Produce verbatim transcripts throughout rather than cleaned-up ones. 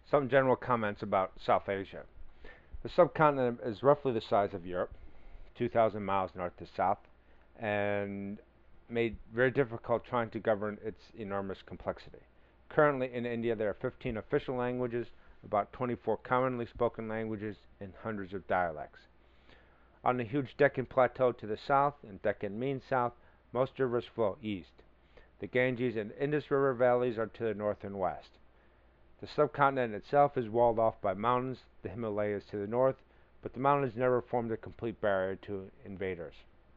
Some general comments about South Asia. The subcontinent is roughly the size of Europe, two thousand miles north to south, and made very difficult trying to govern its enormous complexity. Currently in India there are fifteen official languages, about twenty-four commonly spoken languages, and hundreds of dialects. On the huge Deccan Plateau to the south, and Deccan means south, most rivers flow east. The Ganges and Indus River valleys are to the north and west. The subcontinent itself is walled off by mountains, the Himalayas to the north, but the mountains never formed a complete barrier to invaders.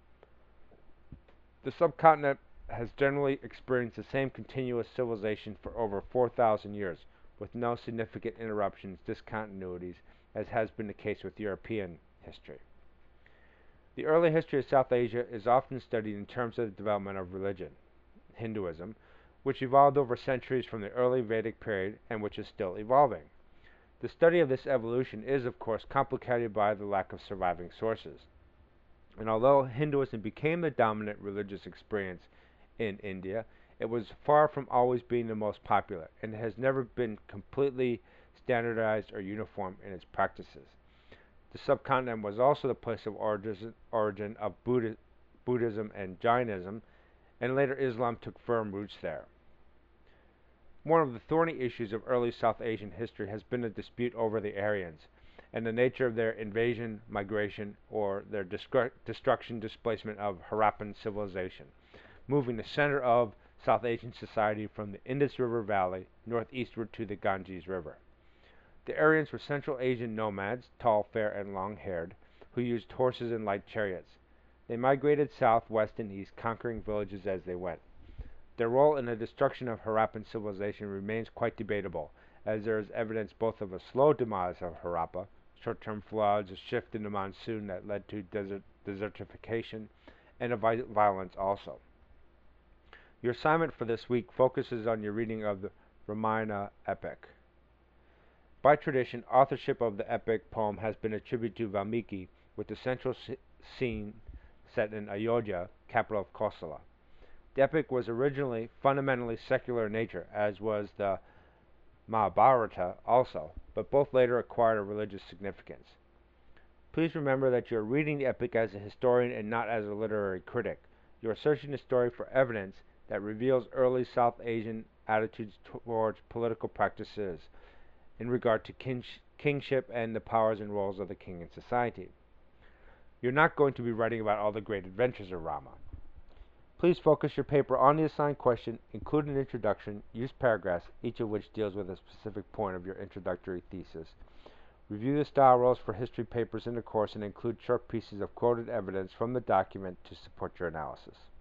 The subcontinent has generally experienced the same continuous civilization for over four thousand years, with no significant interruptions, discontinuities, as has been the case with European history. The early history of South Asia is often studied in terms of the development of religion, Hinduism, which evolved over centuries from the early Vedic period and which is still evolving. The study of this evolution is, of course, complicated by the lack of surviving sources. And although Hinduism became the dominant religious experience in India, it was far from always being the most popular, and has never been completely standardized or uniform in its practices. The subcontinent was also the place of origin of Buddha, Buddhism and Jainism, and later Islam took firm roots there. One of the thorny issues of early South Asian history has been a dispute over the Aryans, and the nature of their invasion, migration, or their destruction, displacement of Harappan civilization, moving the center of South Asian society from the Indus River Valley northeastward to the Ganges River. The Aryans were Central Asian nomads, tall, fair, and long-haired, who used horses and light chariots. They migrated south, west, and east, conquering villages as they went. Their role in the destruction of Harappan civilization remains quite debatable, as there is evidence both of a slow demise of Harappa, short-term floods, a shift in the monsoon that led to desert desertification, and of violence also. Your assignment for this week focuses on your reading of the Ramayana epic. By tradition, authorship of the epic poem has been attributed to Valmiki, with the central scene set in Ayodhya, capital of Kosala. The epic was originally fundamentally secular in nature, as was the Mahabharata also, but both later acquired a religious significance. Please remember that you are reading the epic as a historian and not as a literary critic. You are searching the story for evidence that reveals early South Asian attitudes towards political practices in regard to king kingship and the powers and roles of the king in society. You're not going to be writing about all the great adventures of Rama. Please focus your paper on the assigned question, include an introduction, use paragraphs, each of which deals with a specific point of your introductory thesis. Review the style rules for history papers in the course and include short pieces of quoted evidence from the document to support your analysis.